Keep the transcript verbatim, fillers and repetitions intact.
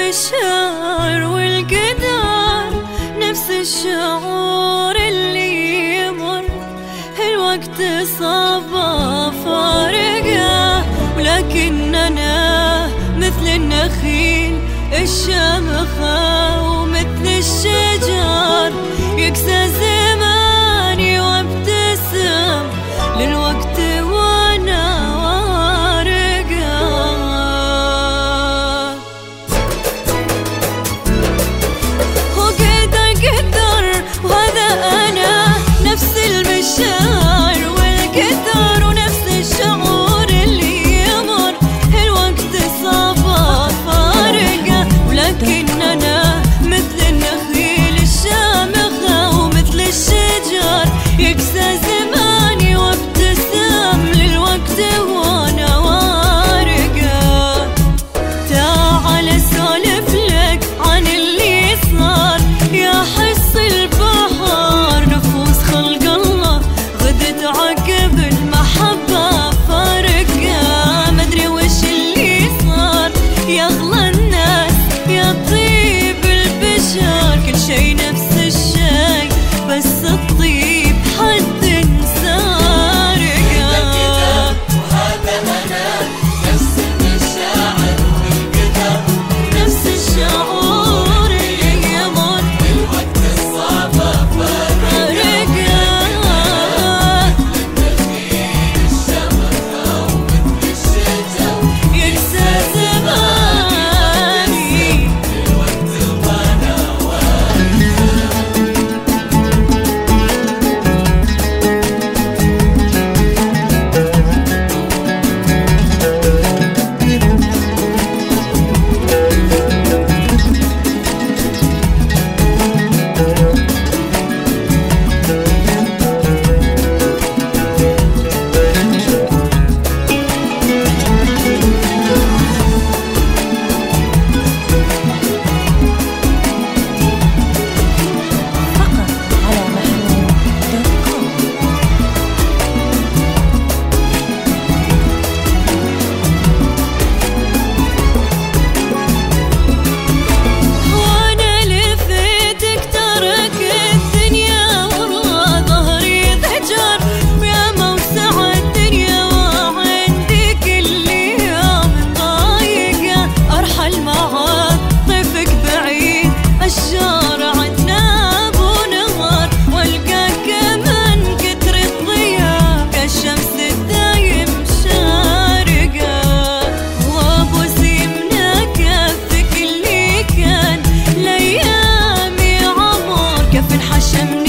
المشاعر والقدر نفس الشعور اللي يمر الوقت صابه فارقه، ولكننا مثل النخيل الشامخة ومثل الشجر يكسى زماني وابتسم للوقت وانا وارقة. هو قدر قدر وهذا أنا، نفس المشاعر والقدر ونفس الشعور اللي يمر الوقت صابه فارقة، ولكننا مثل النخيل الشامخة ومثل الشجر يكسى زماني وابتسم للوقت وانا وارقة. تعال اسولف لك عن اللي صار يا حس البحر، نفوس خلق الله غدت عقب المحبة فارقة. مدري وش اللي صار يا اغلى الناس يا طيب البشر، كل شي نفس الشي بس الطيب حد سارقة. وهذا أنا، نفس المشاعر والقدر نفس الشعور اللي يمر الوقت الصعبة فارقة، النخيل الشامخة ومثل الشجر يكسى زماني الوقت وانا الحشم